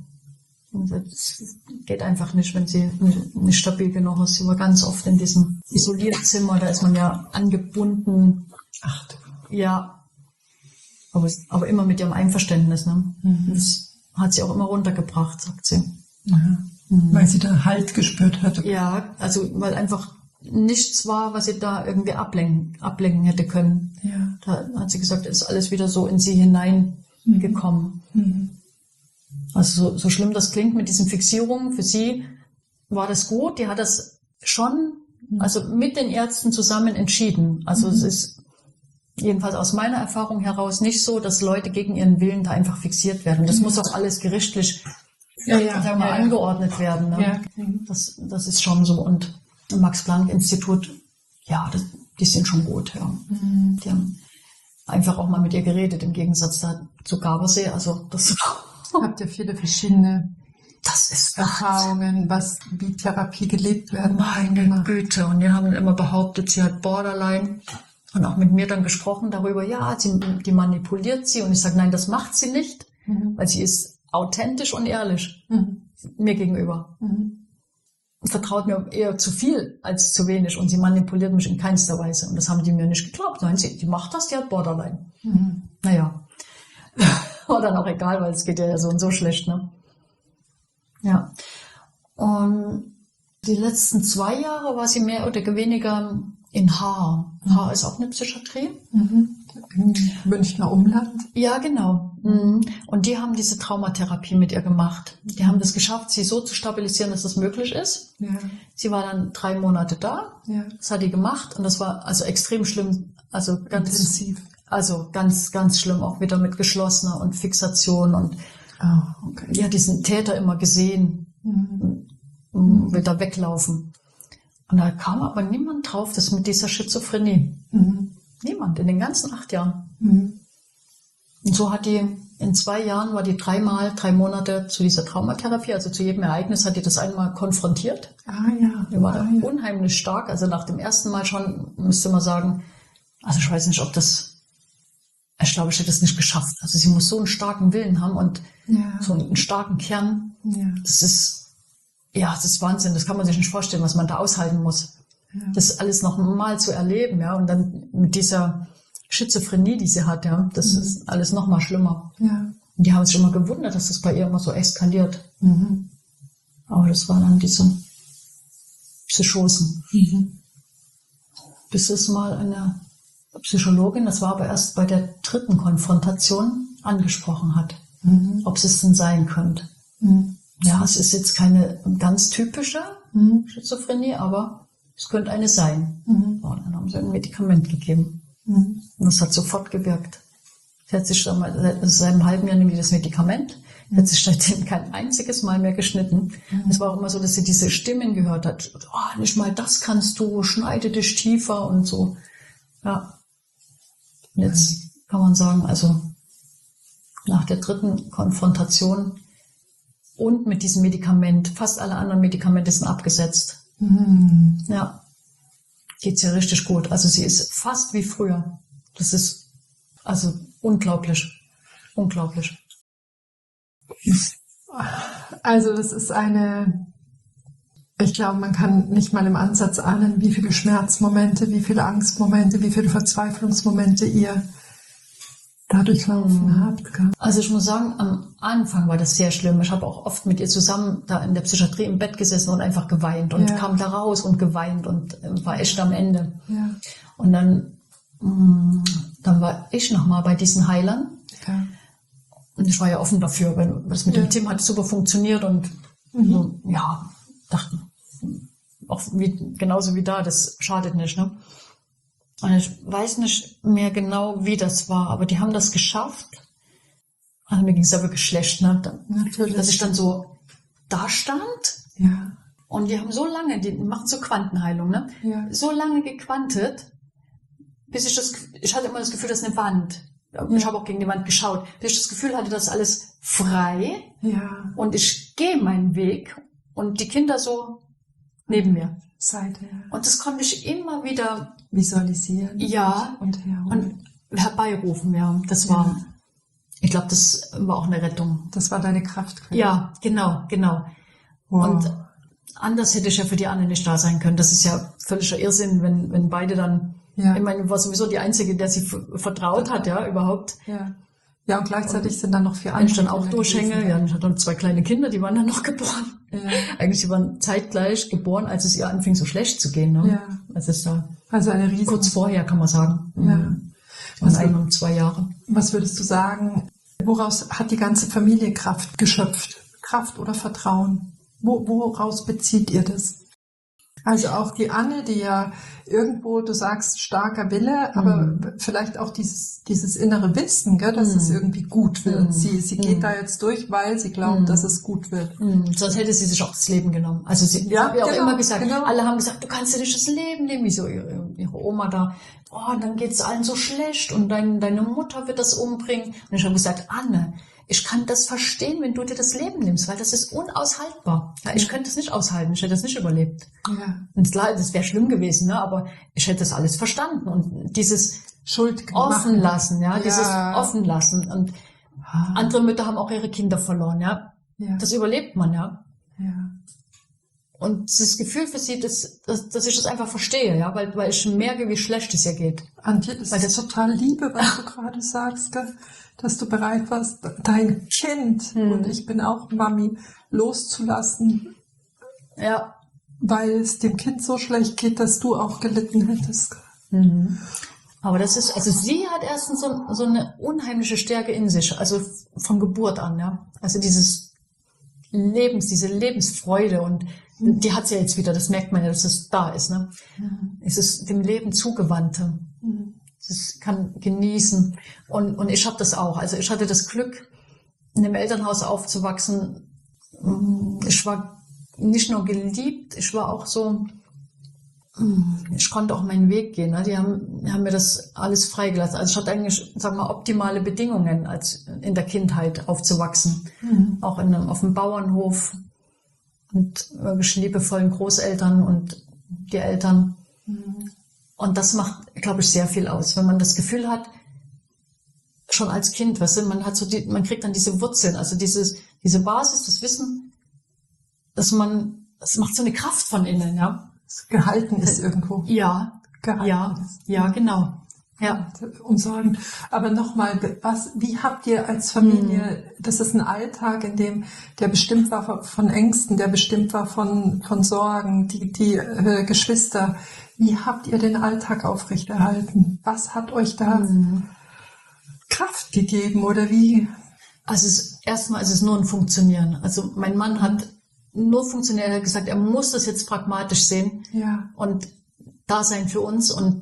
Das geht einfach nicht, wenn sie nicht stabil genug ist. Sie war ganz oft in diesem Isolierzimmer, da ist man ja angebunden. Ach du. Ja. Aber, aber immer mit ihrem Einverständnis. Ne? Mhm. Das hat sie auch immer runtergebracht, sagt sie. Mhm. Mhm. Weil sie da Halt gespürt hat. Ja, also weil einfach nichts war, was sie da irgendwie ablenken, ablenken hätte können. Ja. Da hat sie gesagt, ist alles wieder so in sie hineingekommen. Mhm. Also so, so schlimm das klingt mit diesen Fixierungen, für sie war das gut. Die hat das schon, also mit den Ärzten zusammen entschieden. Also mhm. es ist jedenfalls aus meiner Erfahrung heraus nicht so, dass Leute gegen ihren Willen da einfach fixiert werden. Das mhm. muss auch alles gerichtlich ja, ja, sagen wir, ja, angeordnet werden. Ne? Ja. Das, das ist schon so. Und im Max-Planck-Institut, ja, das, die sind schon gut. Ja. Mhm. Die haben einfach auch mal mit ihr geredet, im Gegensatz da zu Gabelsee. Also das habt ihr viele verschiedene das ist Erfahrungen, was wie Therapie gelebt werden. Meine Güte. Und die haben immer behauptet, sie hat Borderline. Und auch mit mir dann gesprochen darüber, ja, sie, die manipuliert sie. Und ich sage, nein, das macht sie nicht, mhm. weil sie ist authentisch und ehrlich mhm. mir gegenüber. Mhm. Und vertraut mir eher zu viel als zu wenig. Und sie manipuliert mich in keinster Weise. Und das haben die mir nicht geglaubt. Nein, sie, die macht das, die hat Borderline. Mhm. Naja. War dann auch egal, weil es geht ja so und so schlecht, ne? Ja. Und die letzten zwei Jahre war sie mehr oder weniger in Haar. Haar ist auch eine Psychiatrie. Mhm. Im Münchner Umland. Ja, genau. Mhm. Und die haben diese Traumatherapie mit ihr gemacht. Die haben das geschafft, sie so zu stabilisieren, dass das möglich ist. Ja. Sie war dann drei Monate da. Ja. Das hat die gemacht und das war also extrem schlimm. Also ganz intensiv. Also ganz, ganz schlimm, auch wieder mit geschlossener und Fixation und oh, okay. die hat diesen Täter immer gesehen, mhm. Mhm. will da weglaufen. Und da kam aber niemand drauf, das mit dieser Schizophrenie. Mhm. Niemand, in den ganzen acht Jahren. Mhm. Und so hat die, in zwei Jahren war die dreimal, drei Monate zu dieser Traumatherapie, also zu jedem Ereignis hat die das einmal konfrontiert. Ah ja. Die war ah, da ja. unheimlich stark, also nach dem ersten Mal schon, müsste man sagen, also ich weiß nicht, ob das Ich glaube, ich hätte es nicht geschafft. Also sie muss so einen starken Willen haben und ja. so einen starken Kern. Ja. Das ist, ja, das ist Wahnsinn. Das kann man sich nicht vorstellen, was man da aushalten muss. Ja. Das alles noch mal zu erleben, ja. Und dann mit dieser Schizophrenie, die sie hat, ja. Das mhm. ist alles noch mal schlimmer. Ja. Und die haben sich immer gewundert, dass das bei ihr immer so eskaliert. Mhm. Aber das waren dann diese Psychosen. Mhm. Bis es mal eine Psychologin, das war aber erst bei der dritten Konfrontation, angesprochen hat, mhm. ob es es denn sein könnte. Mhm. Ja, es ist jetzt keine ganz typische mhm. Schizophrenie, aber es könnte eine sein. Mhm. Und dann haben sie ein Medikament gegeben. Mhm. Und das hat sofort gewirkt. Sie hat sich schon mal, seit einem halben Jahr nimmt die das Medikament, sie hat sich seitdem kein einziges Mal mehr geschnitten. Mhm. Es war auch immer so, dass sie diese Stimmen gehört hat. Oh, nicht mal das kannst du, schneide dich tiefer und so. Ja. Und jetzt kann man sagen, also nach der dritten Konfrontation und mit diesem Medikament, fast alle anderen Medikamente sind abgesetzt. Mhm. Ja, geht's ihr richtig gut. Also sie ist fast wie früher. Das ist also unglaublich, unglaublich. Also das ist eine, ich glaube, man kann nicht mal im Ansatz ahnen, wie viele Schmerzmomente, wie viele Angstmomente, wie viele Verzweiflungsmomente ihr dadurch laufen mhm. habt. Gell? Also ich muss sagen, am Anfang war das sehr schlimm. Ich habe auch oft mit ihr zusammen da in der Psychiatrie im Bett gesessen und einfach geweint und ja. kam da raus und geweint und war echt am Ende. Ja. Und dann, mh, dann war ich nochmal bei diesen Heilern. Ja. Und ich war ja offen dafür, weil das mit ja. dem Team hat super funktioniert und mhm. so, ja, dachte, auch wie, genauso wie da, das schadet nicht, ne? Und ich weiß nicht mehr genau, wie das war, aber die haben das geschafft. Also mir ging es ja wirklich schlecht, ne? Natürlich. Dass ich dann so da stand. Ja. Und die haben so lange, die machen so Quantenheilung, ne? Ja. So lange gequantet, bis ich das, ich hatte immer das Gefühl, das ist eine Wand. Und ich habe auch gegen die Wand geschaut, bis ich das Gefühl hatte, das ist alles frei. Ja. Und ich gehe meinen Weg und die Kinder so neben mir. Seite. Und das konnte ich immer wieder visualisieren. Ja. Und, her und herbeirufen, ja. Das war, ja. ich glaube, das war auch eine Rettung. Das war deine Kraftquelle. Ja, genau, genau. Wow. Und anders hätte ich ja für die Anne nicht da sein können. Das ist ja völliger Irrsinn, wenn, wenn beide dann, ja. ich meine, war sowieso die Einzige, der sie vertraut hat, ja, überhaupt. Ja. Ja, und gleichzeitig und sind dann noch vier andere. Wenn ich dann auch durchhänge, ja, ich hatte dann zwei kleine Kinder, die waren dann noch geboren. Ja. Eigentlich, die waren zeitgleich geboren, als es ihr anfing, so schlecht zu gehen. Ne? Ja. Als es da, also eine riesen... kurz vorher, kann man sagen. Ja. Was ein und zwei Jahre. Was würdest du sagen, woraus hat die ganze Familie Kraft geschöpft? Kraft oder Vertrauen? Wo, woraus bezieht ihr das? Also auch die Anne, die ja irgendwo, du sagst, starker Wille, aber mhm. vielleicht auch dieses, dieses innere Wissen, gell, dass mhm. es irgendwie gut wird. Mhm. Sie, sie geht mhm. da jetzt durch, weil sie glaubt, mhm. dass es gut wird. Mhm. Sonst hätte sie sich auch das Leben genommen. Also sie ja, hat ja auch genau, immer gesagt, genau. alle haben gesagt, du kannst dir nicht das Leben nehmen, wie so ihre, ihre Oma da. Oh, dann geht's allen so schlecht und dein, deine Mutter wird das umbringen. Und ich habe gesagt, Anne, ich kann das verstehen, wenn du dir das Leben nimmst, weil das ist unaushaltbar. Ja, ich ja. könnte das nicht aushalten, ich hätte das nicht überlebt. Ja. Und klar, das wäre schlimm gewesen, ne? Aber ich hätte das alles verstanden. Und dieses Schuld offen lassen, ja, ja. dieses offen lassen. Und ah. andere Mütter haben auch ihre Kinder verloren, ja. ja. Das überlebt man, ja. ja. Und das Gefühl für sie, dass, dass, dass ich das einfach verstehe, ja, weil, weil ich merke, wie schlecht es ihr geht. Antje, das weil ist das total Liebe, was du gerade sagst, gell? Dass du bereit warst, dein Kind, hm. und ich bin auch Mami, loszulassen. Ja. Weil es dem Kind so schlecht geht, dass du auch gelitten hättest. Mhm. Aber das ist, also sie hat erstens so, so eine unheimliche Stärke in sich, also von Geburt an, ja. Also dieses Lebens, diese Lebensfreude und mhm. die hat sie ja jetzt wieder, das merkt man ja, dass es da ist, ne. Mhm. Es ist dem Leben zugewandte. Mhm. Es kann genießen. Und, und ich habe das auch. Also ich hatte das Glück, in einem Elternhaus aufzuwachsen. Ich war nicht nur geliebt, ich war auch so, ich konnte auch meinen Weg gehen. Ne? Die haben, die haben mir das alles freigelassen. Also ich hatte eigentlich, sag mal, optimale Bedingungen, als in der Kindheit aufzuwachsen. Mhm. Auch in einem, auf dem Bauernhof mit wirklich liebevollen Großeltern und die Eltern. Mhm. Und das macht, glaube ich, sehr viel aus, wenn man das Gefühl hat, schon als Kind, weißt du, man hat so die, man kriegt dann diese Wurzeln, also dieses, diese Basis, das Wissen, dass man, das macht so eine Kraft von innen, ja. Gehalten ist irgendwo. Ja, Gehalten ja, ist. ja, genau. Ja. umsorgen. Aber nochmal, was, wie habt ihr als Familie, mhm. das ist ein Alltag, in dem, der bestimmt war von Ängsten, der bestimmt war von, von Sorgen, die, die äh, Geschwister. Wie habt ihr den Alltag aufrechterhalten? Was hat euch da mhm. Kraft gegeben oder wie? Also es, erstmal ist es nur ein Funktionieren. Also mein Mann hat nur funktioniert, er hat gesagt, er muss das jetzt pragmatisch sehen ja. und da sein für uns und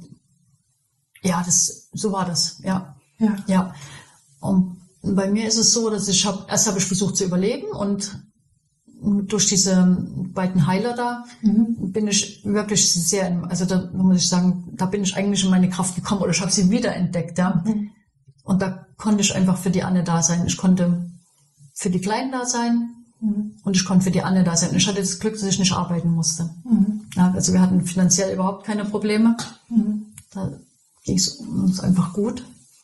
ja, das, so war das, ja. Ja. ja. Und bei mir ist es so, dass ich habe, erst habe ich versucht zu überleben und durch diese beiden Heiler da mhm. bin ich wirklich sehr, also da muss ich sagen, da bin ich eigentlich in meine Kraft gekommen oder ich habe sie wiederentdeckt, ja. Mhm. Und da konnte ich einfach für die Anne da sein. Ich konnte für die Kleinen da sein mhm. und ich konnte für die Anne da sein. Und ich hatte das Glück, dass ich nicht arbeiten musste. Mhm. Ja, also wir hatten finanziell überhaupt keine Probleme. Mhm. Da ging es uns einfach gut.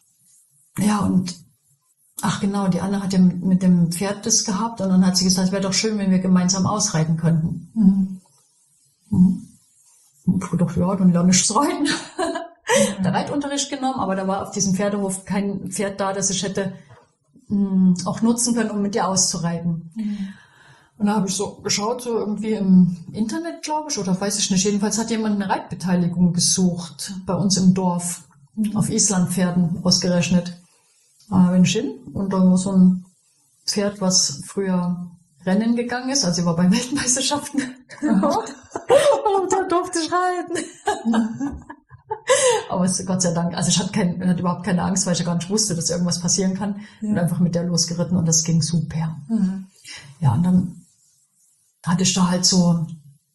Ja, und ach genau, die Anne hat ja mit, mit dem Pferd das gehabt und dann hat sie gesagt, es wäre doch schön, wenn wir gemeinsam ausreiten könnten. Mhm. Mhm. Und ich dachte, ja, dann lerne ich das Reiten. Mhm. Der Reitunterricht genommen, aber da war auf diesem Pferdehof kein Pferd da, das ich hätte mh, auch nutzen können, um mit ihr auszureiten. Mhm. Und da habe ich so geschaut, so irgendwie im Internet, glaube ich, oder weiß ich nicht. Jedenfalls hat jemand eine Reitbeteiligung gesucht bei uns im Dorf, mhm. auf Islandpferden ausgerechnet. Da bin ich hin und da war so ein Pferd, was früher Rennen gegangen ist, also ich war bei Weltmeisterschaften. Mhm. Und da durfte ich reiten. Mhm. Aber es, Gott sei Dank, also ich hatte, kein, hatte überhaupt keine Angst, weil ich ja gar nicht wusste, dass irgendwas passieren kann. Ja. Und einfach mit der losgeritten und das ging super. Mhm. Ja, und dann hatte ich da halt so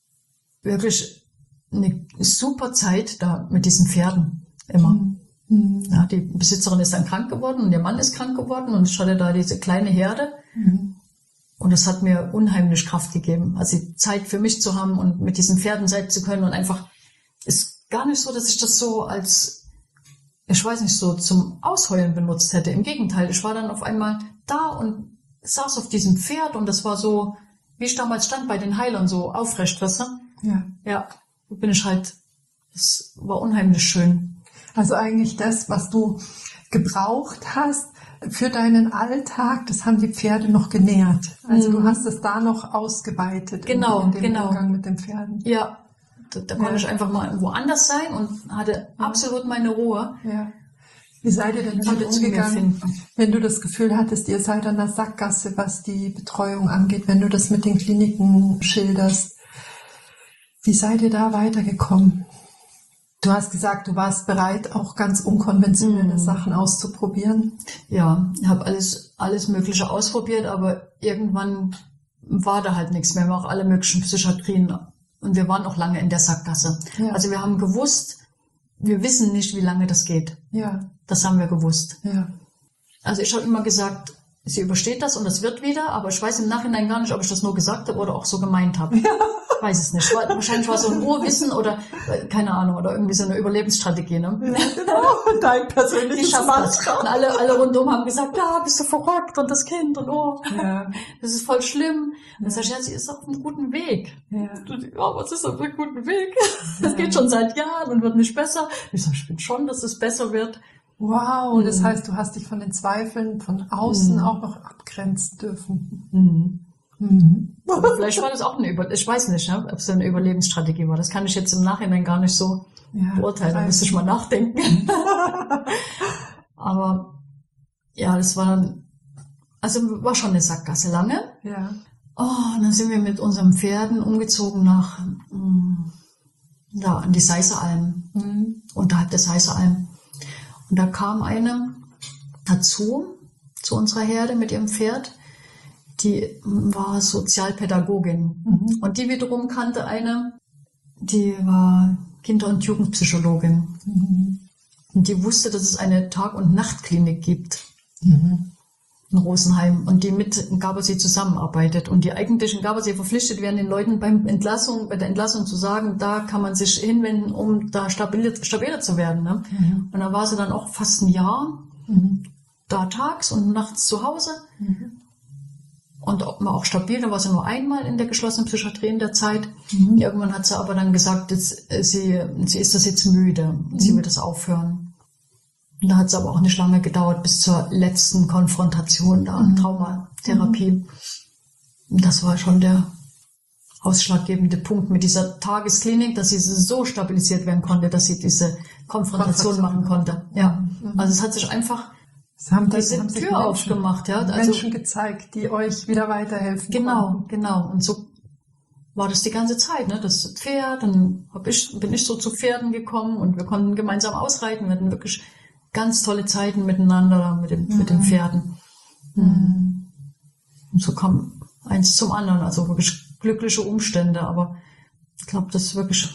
wirklich eine super Zeit da mit diesen Pferden immer. Mhm. Ja, die Besitzerin ist dann krank geworden und ihr Mann ist krank geworden und ich hatte da diese kleine Herde. Mhm. Und das hat mir unheimlich Kraft gegeben. Also die Zeit für mich zu haben und mit diesen Pferden sein zu können und einfach, ist gar nicht so, dass ich das so als, ich weiß nicht, so zum Ausheulen benutzt hätte. Im Gegenteil, ich war dann auf einmal da und saß auf diesem Pferd und das war so, wie ich damals stand bei den Heilern, so aufrecht, weißt du? Ja. Ja, da bin ich halt, das war unheimlich schön. Also eigentlich das, was du gebraucht hast für deinen Alltag, das haben die Pferde noch genährt. Also mhm. du hast es da noch ausgeweitet. Genau, in, in dem genau. Umgang mit den Pferden. Ja, da, da konnte ja. ich einfach mal woanders sein und hatte ja. absolut meine Ruhe. Ja. Wie seid ihr denn damit umgegangen, wenn du das Gefühl hattest, ihr seid an der Sackgasse, was die Betreuung angeht, wenn du das mit den Kliniken schilderst? Wie seid ihr da weitergekommen? Du hast gesagt, du warst bereit, auch ganz unkonventionelle mhm. Sachen auszuprobieren. Ja, ich habe alles, alles Mögliche ausprobiert, aber irgendwann war da halt nichts mehr. Wir haben auch alle möglichen Psychiatrien und wir waren auch lange in der Sackgasse. Ja. Also wir haben gewusst, wir wissen nicht, wie lange das geht. Ja. Das haben wir gewusst. Ja. Also ich habe immer gesagt, sie übersteht das und das wird wieder, aber ich weiß im Nachhinein gar nicht, ob ich das nur gesagt habe oder auch so gemeint habe. Ja. Weiß es nicht. War, wahrscheinlich war es so ein Urwissen oder, keine Ahnung, oder irgendwie so eine Überlebensstrategie, ne? Ja, genau. Dein persönliches Mantra. Und alle, alle rundum haben gesagt, ja, bist du verrückt und das Kind und oh, ja. das ist voll schlimm. Und dann sag ich, ja, sie ist auf einem guten Weg. Ja. Ja, was ist auf einem guten Weg? Das ja. geht schon seit Jahren und wird nicht besser. Ich sag, ich bin schon, dass es besser wird. Wow, das mhm. heißt, du hast dich von den Zweifeln von außen mhm. auch noch abgrenzen dürfen. Mhm. Mhm. Aber vielleicht war das auch eine Über, ich weiß nicht, ne, ob es eine Überlebensstrategie war. Das kann ich jetzt im Nachhinein gar nicht so ja, beurteilen. Da müsste ich mal nachdenken. Aber ja, das war dann, also war schon eine Sackgasse lange. Ja. Oh, und dann sind wir mit unseren Pferden umgezogen nach da an die Seiseralm, mhm. unterhalb der Seiseralm. Und da kam eine dazu, zu unserer Herde mit ihrem Pferd. Die war Sozialpädagogin. Mhm. Und die wiederum kannte eine, die war Kinder- und Jugendpsychologin. Mhm. Und die wusste, dass es eine Tag- und Nachtklinik gibt mhm. in Rosenheim und die mit Gabasee zusammenarbeitet. Und die eigentlich in Gabasee verpflichtet werden, den Leuten beim Entlassung, bei der Entlassung zu sagen, da kann man sich hinwenden, um da stabiler, stabiler zu werden. Ne? Mhm. Und da war sie dann auch fast ein Jahr mhm. da tags und nachts zu Hause. Mhm. Und war auch stabil, da war sie nur einmal in der geschlossenen Psychiatrie in der Zeit. Mhm. Irgendwann hat sie aber dann gesagt, jetzt, sie, sie ist das jetzt müde und mhm. sie will das aufhören. Und da hat es aber auch nicht lange gedauert bis zur letzten Konfrontation, da Mhm. Traumatherapie. Mhm. Und das war schon der ausschlaggebende Punkt mit dieser Tagesklinik, dass sie so stabilisiert werden konnte, dass sie diese Konfrontation Konfrontation. machen konnte. Ja, Mhm. also es hat sich einfach Es haben, das, diese haben sich Tür Menschen, aufgemacht. Ja, also Menschen gezeigt, die euch wieder weiterhelfen genau, konnten. genau. Und so war das die ganze Zeit, ne? Das Pferd, dann hab ich, bin ich so zu Pferden gekommen und wir konnten gemeinsam ausreiten. Wir hatten wirklich ganz tolle Zeiten miteinander mit, dem, Mhm. mit den Pferden. Mhm. Und so kam eins zum anderen, also wirklich glückliche Umstände. Aber ich glaube, das ist wirklich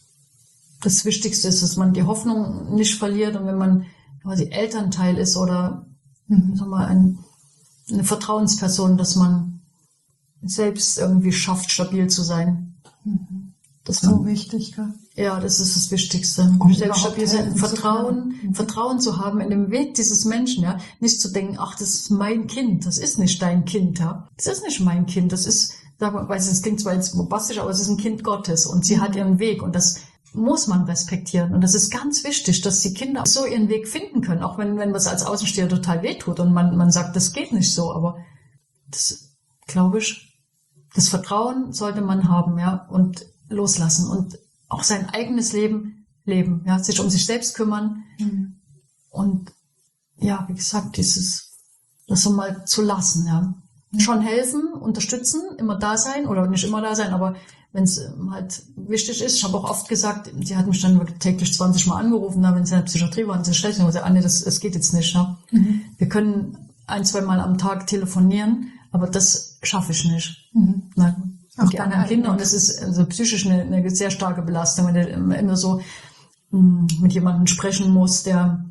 das Wichtigste ist, dass man die Hoffnung nicht verliert. Und wenn man quasi Elternteil ist oder Mhm. sag mal, ein, eine Vertrauensperson, dass man selbst irgendwie schafft, stabil zu sein. Mhm. Dass So man, wichtig, gell? ja, das ist das Wichtigste. Um Selbst stabil überhaupt sein, helfen zu Vertrauen, können. Mhm. Vertrauen zu haben in dem Weg dieses Menschen, ja. Nicht zu denken, ach, das ist mein Kind, das ist nicht dein Kind, ja. Das ist nicht mein Kind, das ist, sag mal, weiß ich, das klingt zwar jetzt bombastisch, aber es ist ein Kind Gottes und sie Mhm. hat ihren Weg und das muss man respektieren. Und das ist ganz wichtig, dass die Kinder so ihren Weg finden können, auch wenn, wenn was als Außensteher total wehtut und man, man sagt, das geht nicht so, aber das, glaube ich, das Vertrauen sollte man haben, ja, und loslassen und auch sein eigenes Leben leben, ja, sich um sich selbst kümmern Mhm. und, ja, wie gesagt, dieses, das so mal zu lassen, ja. Schon helfen, unterstützen, immer da sein oder nicht immer da sein, aber wenn es halt wichtig ist, ich habe auch oft gesagt, sie hat mich dann wirklich täglich zwanzig Mal angerufen, na, wenn sie in der Psychiatrie waren, sie schlecht, und ich gesagt, Anne, das, das geht jetzt nicht, ja. Mhm. Wir können ein, zwei Mal am Tag telefonieren, aber das schaffe ich nicht. Mhm. Nein. Auch Und die deine anderen Kinder, eigenen. und das ist also psychisch eine, eine sehr starke Belastung, wenn du immer, immer so mh, mit jemandem sprechen musst, der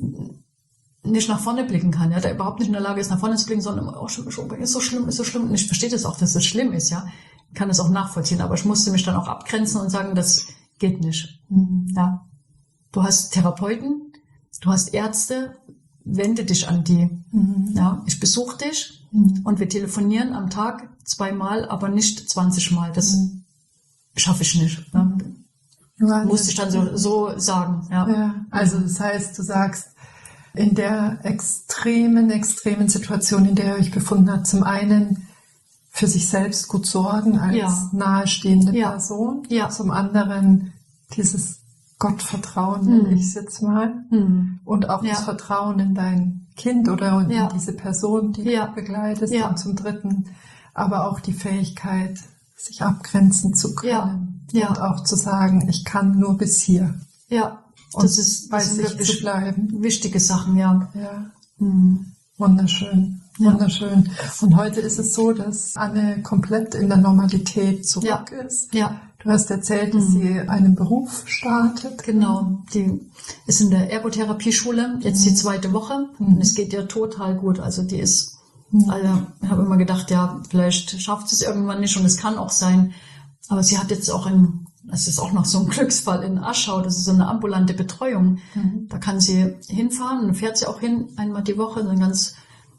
nicht nach vorne blicken kann, ja, der überhaupt nicht in der Lage ist, nach vorne zu blicken, sondern immer, oh, ist so schlimm, ist so schlimm. Und ich verstehe das auch, dass es schlimm ist, ja. Ich kann das auch nachvollziehen, aber ich musste mich dann auch abgrenzen und sagen, das geht nicht. Mhm. Ja. Du hast Therapeuten, du hast Ärzte, wende dich an die. Mhm. Ja, ich besuche dich Mhm. und wir telefonieren am Tag zweimal, aber nicht zwanzig Mal. Das Mhm. schaffe ich nicht. Ja. Ja, Musste ich dann so, so sagen. Ja. Ja, also das heißt, du sagst, in der extremen, extremen Situation, in der ihr euch befunden habt, zum einen für sich selbst gut sorgen als Ja. nahestehende Ja. Person, Ja. zum anderen dieses Gottvertrauen, nenne Mhm. ich es jetzt mal, Hm. und auch Ja. das Vertrauen in dein Kind oder in Ja. diese Person, die Ja. du begleitest, Ja. und zum dritten aber auch die Fähigkeit, sich abgrenzen zu können Ja. Ja. und auch zu sagen, ich kann nur bis hier. Ja, Und das ist bei das sind sich zu wirklich bleiben. wichtige Sachen, ja. Ja, Hm. wunderschön, Ja. wunderschön. Und heute ist es so, dass Anne komplett in der Normalität zurück ist. Ja, Du hast erzählt, dass Mhm. sie einen Beruf startet. genau. Die ist in der Ergotherapieschule, jetzt die zweite Woche, Mhm. und es geht ihr total gut. Also die ist, Mhm. also ich habe immer gedacht, ja, vielleicht schafft sie es irgendwann nicht, und es kann auch sein. Aber sie hat jetzt auch ein, das ist auch noch so ein Glücksfall in Aschau, das ist so eine ambulante Betreuung. Mhm. Da kann sie hinfahren, und dann fährt sie auch hin, einmal die Woche, dann ganz,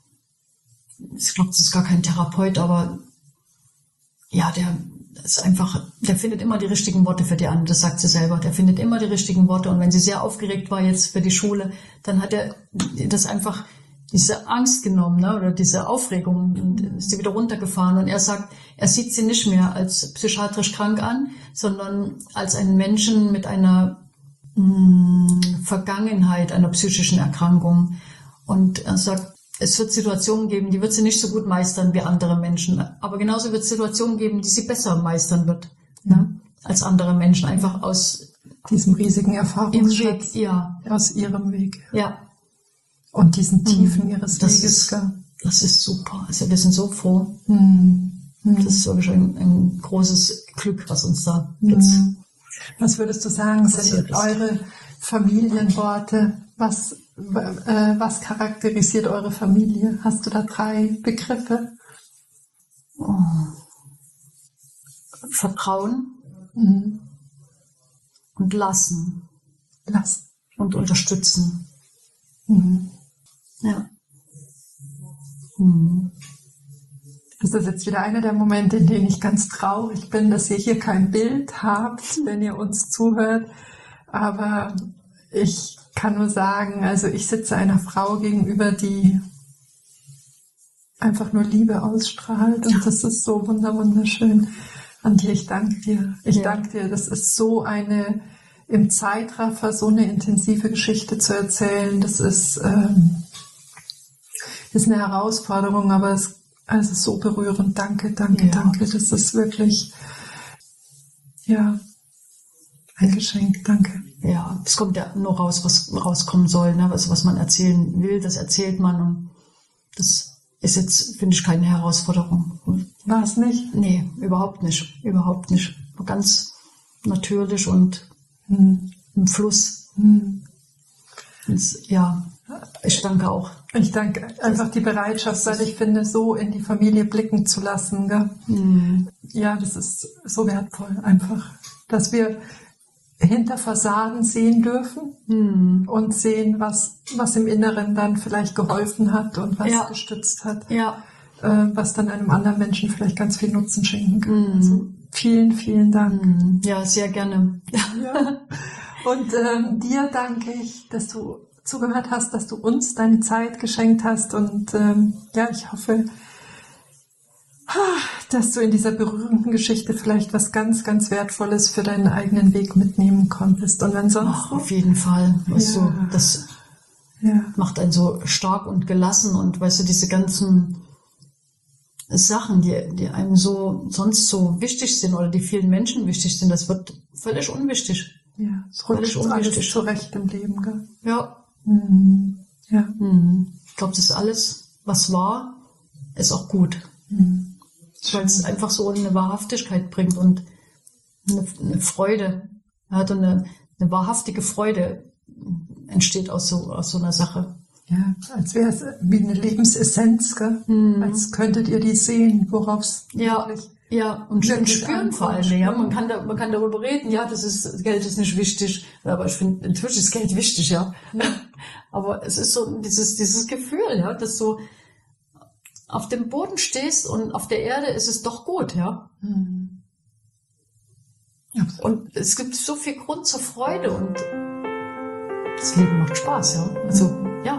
ich glaube, das ist gar kein Therapeut, aber ja, der ist einfach, der findet immer die richtigen Worte für die anderen, das sagt sie selber. Der findet immer die richtigen Worte, und wenn sie sehr aufgeregt war jetzt für die Schule, dann hat er das einfach, diese Angst genommen, ne, oder diese Aufregung, und ist sie wieder runtergefahren, und er sagt, er sieht sie nicht mehr als psychiatrisch krank an, sondern als einen Menschen mit einer mh, Vergangenheit, einer psychischen Erkrankung. Und er sagt, es wird Situationen geben, die wird sie nicht so gut meistern wie andere Menschen. Aber genauso wird es Situationen geben, die sie besser meistern wird, ne, als andere Menschen. Einfach aus Diesem riesigen ihrem Erfahrungsschatz, Weg. Ja, aus ihrem Weg. ja. Und diesen Tiefen Mhm. ihres Das Weges. ist, gell? das ist super. Also wir sind so froh. Mhm. Das ist wirklich ein, ein großes Glück, was uns da jetzt. Mhm. Was würdest du sagen, sind Passiert ist. eure Familienworte? Was, äh, was charakterisiert eure Familie? Hast du da drei Begriffe? Oh. Vertrauen Mhm. und lassen Lass. und unterstützen. Mhm. Ja. Mhm. Das ist jetzt wieder einer der Momente, in denen ich ganz traurig bin, dass ihr hier kein Bild habt, wenn ihr uns zuhört. Aber ich kann nur sagen, also ich sitze einer Frau gegenüber, die einfach nur Liebe ausstrahlt, und ja. das ist so wunderschön. Antje, ich danke dir. Ich ja. danke dir. Das ist so eine, im Zeitraffer so eine intensive Geschichte zu erzählen. Das ist, ähm, ist eine Herausforderung, aber es also so berührend. Danke, danke, ja. danke. Das ist wirklich, ja, ein Geschenk. Danke. Ja, es kommt ja nur raus, was rauskommen soll. Ne? Also was man erzählen will, das erzählt man. Und das ist jetzt, finde ich, keine Herausforderung. War es nicht? Nee, überhaupt nicht. Überhaupt nicht. Ganz natürlich und hm. im Fluss. Hm. Und, ja, ich danke auch. Ich danke einfach die Bereitschaft, weil ich finde, so in die Familie blicken zu lassen. Gell? Hm. Ja, das ist so wertvoll einfach, dass wir hinter Fassaden sehen dürfen hm. und sehen, was, was im Inneren dann vielleicht geholfen hat und was ja. gestützt hat, ja. äh, was dann einem anderen Menschen vielleicht ganz viel Nutzen schenken kann. Hm. Also vielen, vielen Dank. Hm. Ja, sehr gerne. Ja. Und ähm, dir danke ich, dass du zugehört hast, dass du uns deine Zeit geschenkt hast, und ähm, ja, ich hoffe, dass du in dieser berührenden Geschichte vielleicht was ganz, ganz Wertvolles für deinen eigenen Weg mitnehmen konntest. Und wenn sonst... Oh, auf jeden Fall. Weißt ja. du, das ja. macht einen so stark und gelassen, und weißt du, diese ganzen Sachen, die, die einem so sonst so wichtig sind oder die vielen Menschen wichtig sind, das wird völlig unwichtig. Ja, es rutscht alles zurecht im Leben, gell? Ja. Mhm. Ja. Mhm. Ich glaube, das ist alles, was war, ist auch gut. Mhm. Weil es einfach so eine Wahrhaftigkeit bringt und eine, eine Freude. Ja, eine, eine wahrhaftige Freude entsteht aus so, aus so einer Sache. Ja, als wäre es wie eine Lebensessenz, gell? Mhm. Als könntet ihr die sehen, worauf es ja, wirklich ja, und spüren vor allem. Ja, man kann da, man kann darüber reden, ja, das ist, Geld ist nicht wichtig, aber ich finde, natürlich ist Geld wichtig, ja. Aber es ist so dieses, dieses Gefühl, ja, dass du auf dem Boden stehst und auf der Erde ist es doch gut, ja. Mhm. Und es gibt so viel Grund zur Freude, und das Leben macht Spaß, ja. Also, ja.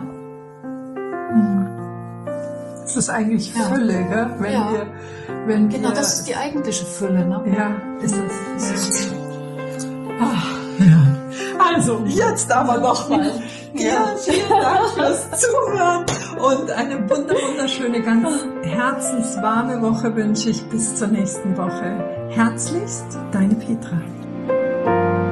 Es ist eigentlich Fülle, ja. gell? Wenn ja. wir, wenn genau, wir, das ist die eigentliche Fülle, ne? Ja, ist es. Ach, ja. Also, jetzt aber noch mal. Ja, vielen Dank fürs Zuhören und eine wunderschöne, ganz herzenswarme Woche wünsche ich bis zur nächsten Woche. Herzlichst, deine Petra.